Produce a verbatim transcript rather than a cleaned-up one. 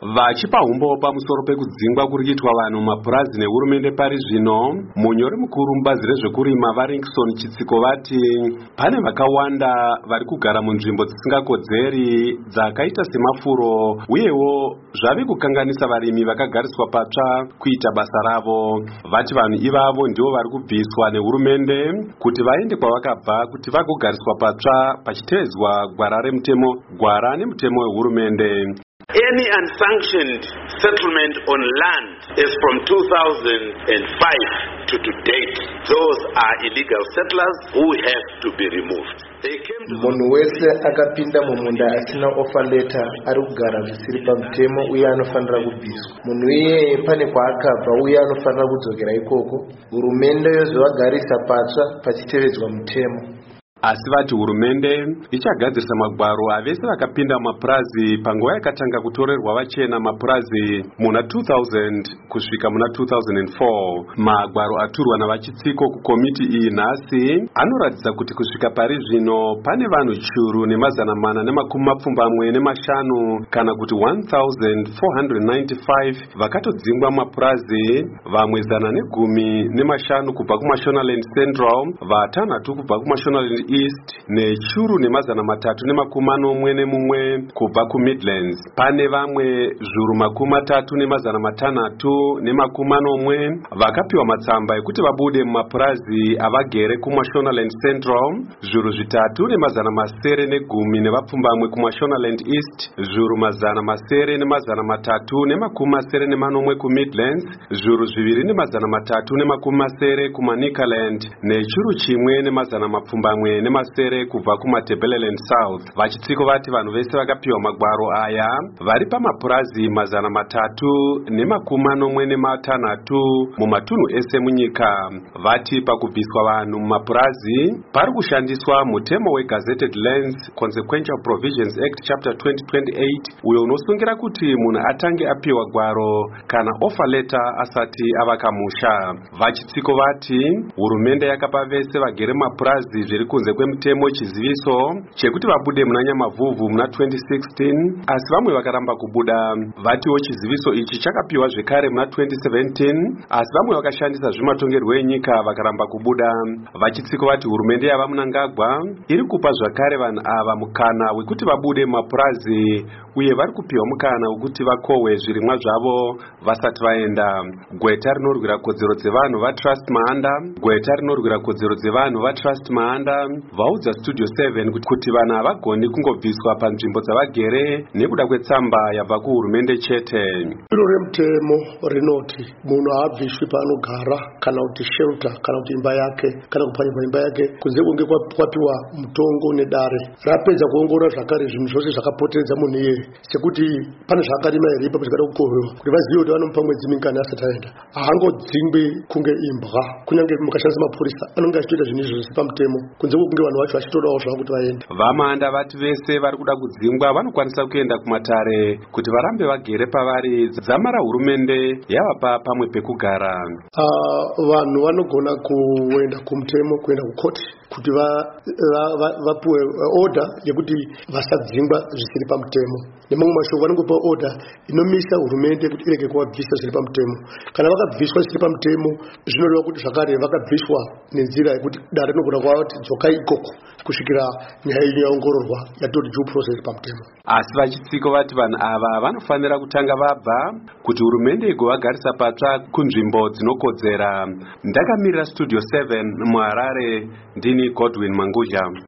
Vachipa umbo pamusoro pekudzingwa kuri kuitwa vanhu mapurazi nehurumende pari zvino, munyori mukuru mubazi rezvekurima vaRinkson Chitsiko vati pane vakawanda vari kugara munzvimbo dzisingakodzeri dzakaita semafuro, uyewo zvave kukanganisa varimi vakagariswa patsva kuita basa ravo. Vati vanhu ivavo ndivo vari kubviswa nehurumende kuti vaende kwavakabva kuti vagogariswa patsva pachitevedzwa gwara remutemo gwara nemutemo wehurumende. Any unsanctioned settlement on land is from two thousand five to to date. Those are illegal settlers who have to be removed. Munhu wese akapinda mumunda asina offer letter ari kugara zvisiri pamutemo uye anofanira kubviswa. Munhu iyeye pane kwaakabva uye anofanira kudzokera ikoko. Hurumende yozovagarisa patsva pachitevedzwa mutemo. Asi vati hurumende ichagadzirisa magwaro avese vakapinda mapurazi panguva yakatanga kutorerwa vachena mapurazi muna two thousand kusvika muna two thousand four. Magwaro aturwa navachitsiko kukomiti iyi nhasi anoratidza kuti kusvika pari zvino pane vanhu churu nemazana mana nemakumi mapfumbamwe nemashanu kana kuti one thousand four hundred ninety-five vakatodzingwa mapurazi, vamwe zana negumi nemashanu kubva kuMashonaland Central, vatanhatu kubva kuMashonaland East nechuru nemazana matatu nemakumi manomwe nemumwe kubva kuMidlands. Pane vamwe zviuru makumi matatu nemazana matanhatu nemakumi manomwe vakapiwa matsamba ekuti vabude mumapurazi avagere kuMashonaland Central, zviuru zvitatu nemazana masere negumi nevapfumbamwe kuMashonaland East, zviuru mazana masere nemazana matatu nemakumi masere nemanomwe kuMidlands, zviuru zviviri nemazana matatu nemakumi masere kuManicaland nechuru chimwe nemazana mapfumbamwe nemasere kubva kuMatebeleland South. Vachitsiko vati vanhu vese vakapiwa magwaro aya vari pamapurazi mazana matatu nemakumi manomwe nematanhatu mumatunhu ese munyika. Vati pakubviswa vanhu mumapurazi pari kushandiswa mutemo weGazetted Lands Consequential Provisions Act Chapter twenty twenty-eight, uyo unosungira kuti munhu atange apiwa gwaro kana offer letter asati avaka musha. Vachitsiko vati hurumende yakapa vese vagere mapurazi zviri kunze kwemutemo chiziviso chekuti vabude muna Nyamavhuvhu muna twenty sixteen, asi vamwe vakaramba kubuda. Vatiwo chiziviso ichi chakapiwa zvekare muna twenty seventeen, asi vamwe vakashandisa zvimatongerwo enyika vakaramba kubuda. Vachitsiko vati hurumende yava Mnangagwa iri kupa zvakare vanhu ava mukana wekuti vabude mapurazi, uye vari kupiwa mukana wekuti vakohwe zvirimwa zvavo vasati vaenda. Gweta rinorwira kodzero dzevanhu vaTrust Mahanda gweta rinorwira kodzero dzevanhu vaTrust Mahanda vaudza Studio seven kuti vanhu havagoni kungobviswa panzvimbo dzavagere nekuda kwetsamba yabva kuhurumende chete. Iro remutemo rinoti munhu haabviswi paanogara kana kuti shelter kana kuti imba yake kana kupfanyirwa imba yake kunze kunge kwapiwa mutongo nedare. Rapedza kuongorora zvakare zvinhu zvose zvakapoteredza munhu iye, sekuti pane zvakarima here ipapo zvakada kukohwewa kuti vazive kuti vanomupa mwedzi mingani asati aenda. Haangodzingwi kunge imbwa, kunyange mukashandisa mapurisa anonge achitoita zvinhu izvo zvisi pamutemo kunze kunge vanhu vacho vachitodawo zvavo kuti vaende. Vamahanda vati vese vari kuda kudzingwa vanokwanisa kuenda kumatare kuti varambe vagere pavari dzamara hurumende yavapa pamwe pekugara. Uh, vanhu vanogona kuenda kumutemo, kuenda kukoti kuti vapuwe order yekuti vasadzingwa zvisiri pamutemo. Nemamwe mashoko vanongopa order inomisa hurumende kuti irege kuvabvisa zviri pamutemo. Kana vakabviswa zvisiri pamutemo zvinoreva kuti zvakare vakabviswa nenzira yekuti dare rinogona kuva kuti dzokai ikoko kusvikira nyaya iyi yaongororwa yatoti due process pamutemo. Asi vachitsiko vati vanhu ava vanofanira kutanga vabva kuti hurumende igovagarisa patsva kunzvimbo dzinokodzera. Ndakamirira Studio seven muHarare, ndini Godwin Manguzha.